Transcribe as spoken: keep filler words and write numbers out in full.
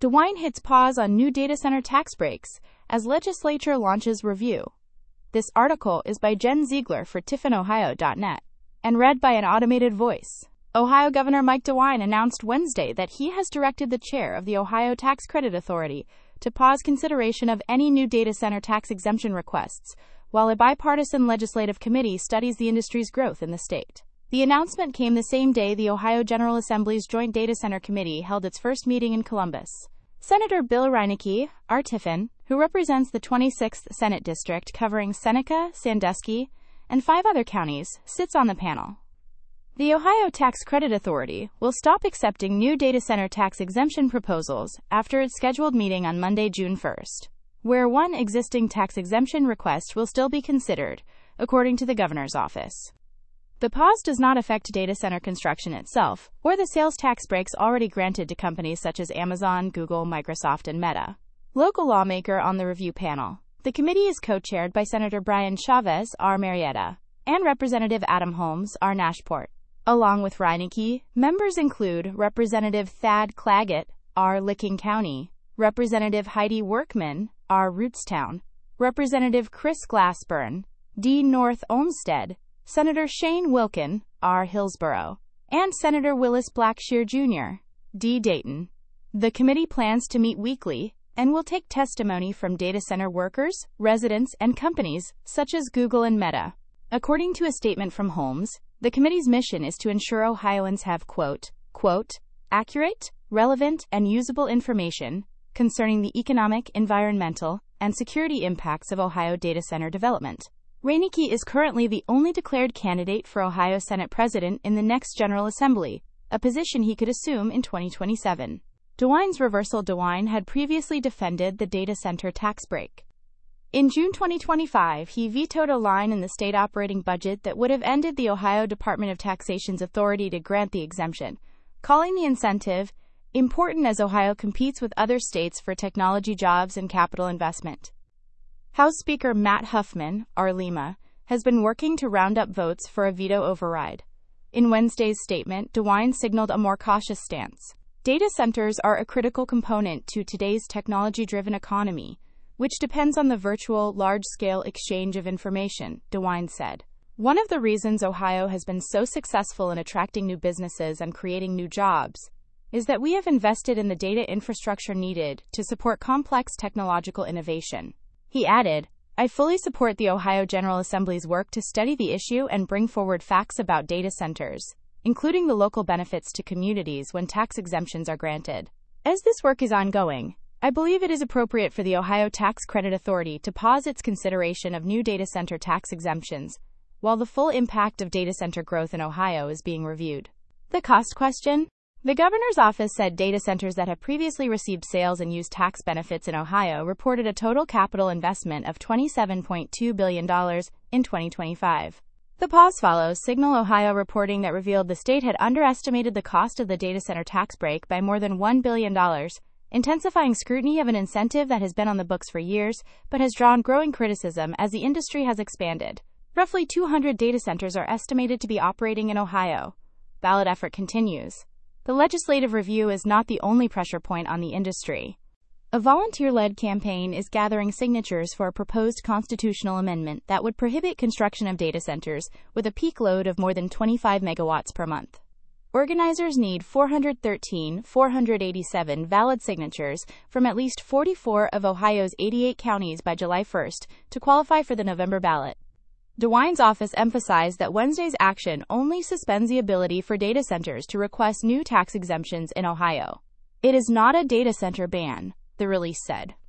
DeWine hits pause on new data center tax breaks as legislature launches review. This article is by Jen Ziegler for Tiffin Ohio dot net and read by an automated voice. Ohio Governor Mike DeWine announced Wednesday that he has directed the chair of the Ohio Tax Credit Authority to pause consideration of any new data center tax exemption requests, while a bipartisan legislative committee studies the industry's growth in the state. The announcement came the same day the Ohio General Assembly's Joint Data Center Committee held its first meeting in Columbus. Senator Bill Reineke, R. Tiffin, who represents the twenty-sixth Senate District covering Seneca, Sandusky, and five other counties, sits on the panel. The Ohio Tax Credit Authority will stop accepting new data center tax exemption proposals after its scheduled meeting on Monday, June first, where one existing tax exemption request will still be considered, according to the governor's office. The pause does not affect data center construction itself or the sales tax breaks already granted to companies such as Amazon, Google, Microsoft, and Meta. Local lawmaker on the review panel. The committee is co-chaired by Senator Brian Chavez, R. Marietta, and Representative Adam Holmes, R. Nashport. Along with Reineke, members include Representative Thad Claggett, R. Licking County, Representative Heidi Workman, R. Rootstown, Representative Chris Glassburn, D. North Olmsted, Senator Shane Wilkin, R. Hillsborough, and Senator Willis Blackshear, Junior, D. Dayton. The committee plans to meet weekly and will take testimony from data center workers, residents, and companies such as Google and Meta. According to a statement from Holmes, the committee's mission is to ensure Ohioans have, quote, quote, accurate, relevant, and usable information concerning the economic, environmental, and security impacts of Ohio data center development. Reineke is currently the only declared candidate for Ohio Senate President in the next General Assembly, a position he could assume in twenty twenty-seven. DeWine's reversal. DeWine had previously defended the data center tax break. In June twenty twenty-five, he vetoed a line in the state operating budget that would have ended the Ohio Department of Taxation's authority to grant the exemption, calling the incentive important as Ohio competes with other states for technology jobs and capital investment. House Speaker Matt Huffman, R. Lima, has been working to round up votes for a veto override. In Wednesday's statement, DeWine signaled a more cautious stance. Data centers are a critical component to today's technology-driven economy, which depends on the virtual, large-scale exchange of information, DeWine said. One of the reasons Ohio has been so successful in attracting new businesses and creating new jobs is that we have invested in the data infrastructure needed to support complex technological innovation. He added, I fully support the Ohio General Assembly's work to study the issue and bring forward facts about data centers, including the local benefits to communities when tax exemptions are granted. As this work is ongoing, I believe it is appropriate for the Ohio Tax Credit Authority to pause its consideration of new data center tax exemptions, while the full impact of data center growth in Ohio is being reviewed. The cost question? The governor's office said data centers that have previously received sales and use tax benefits in Ohio reported a total capital investment of twenty-seven point two billion dollars in twenty twenty-five. The pause follows Signal Ohio reporting that revealed the state had underestimated the cost of the data center tax break by more than one billion dollars, intensifying scrutiny of an incentive that has been on the books for years but has drawn growing criticism as the industry has expanded. Roughly two hundred data centers are estimated to be operating in Ohio. Ballot effort continues. The legislative review is not the only pressure point on the industry. A volunteer-led campaign is gathering signatures for a proposed constitutional amendment that would prohibit construction of data centers with a peak load of more than twenty-five megawatts per month. Organizers need four hundred thirteen thousand four hundred eighty-seven valid signatures from at least forty-four of Ohio's eighty-eight counties by July first to qualify for the November ballot. DeWine's office emphasized that Wednesday's action only suspends the ability for data centers to request new tax exemptions in Ohio. It is not a data center ban, the release said.